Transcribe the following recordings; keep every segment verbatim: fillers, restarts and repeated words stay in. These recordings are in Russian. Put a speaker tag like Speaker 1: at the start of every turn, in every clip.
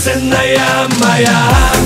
Speaker 1: драгоценная моя,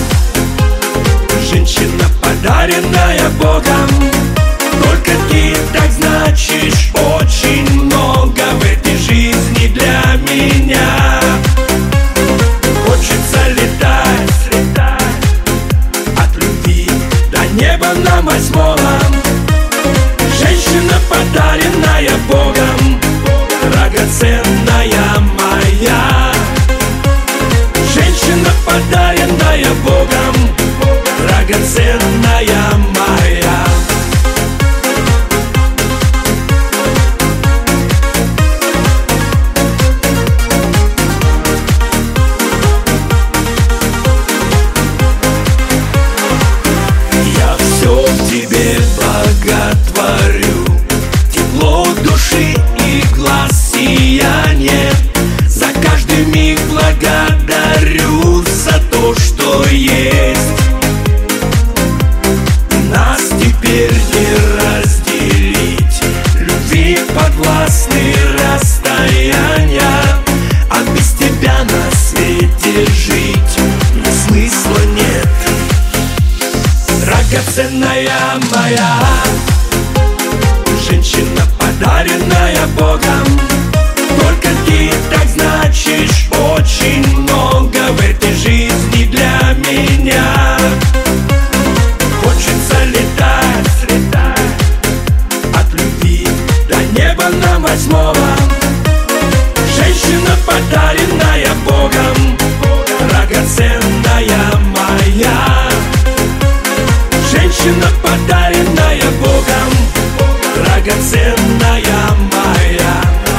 Speaker 1: женщина, подаренная Богом. Только ты так значишь очень много в этой жизни для меня. Хочется летать, летать от любви до неба нам восьмого. Женщина, подаренная Богом, драгоценная моя. Женщина, подаренная Богом, драгоценная моя. Я все в тебе боготворю, тепло души и глаз сияние. За каждый миг благодарю за то, что есть. Нас теперь не разделить, любви подвластны расстояния. А без тебя на свете жить ни смысла нет. Драгоценная моя, женщина, подаренная Богом. Только ты так значишь очень много в этой жизни для меня. Хочется летать, летать от любви до неба нам восьмого. Женщина, подаренная Богом, драгоценная моя. Женщина, подаренная Богом, драгоценная моя.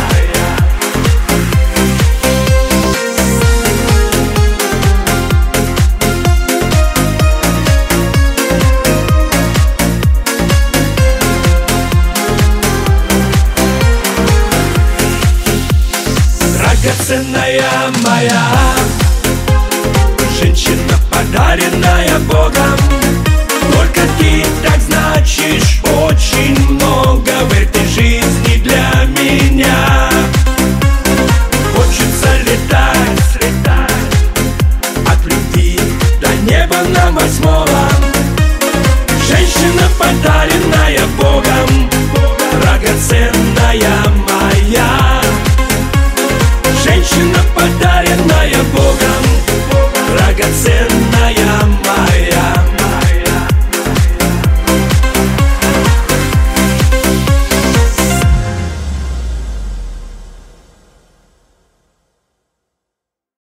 Speaker 1: Драгоценная моя, женщина, подаренная Богом. Только ты так значишь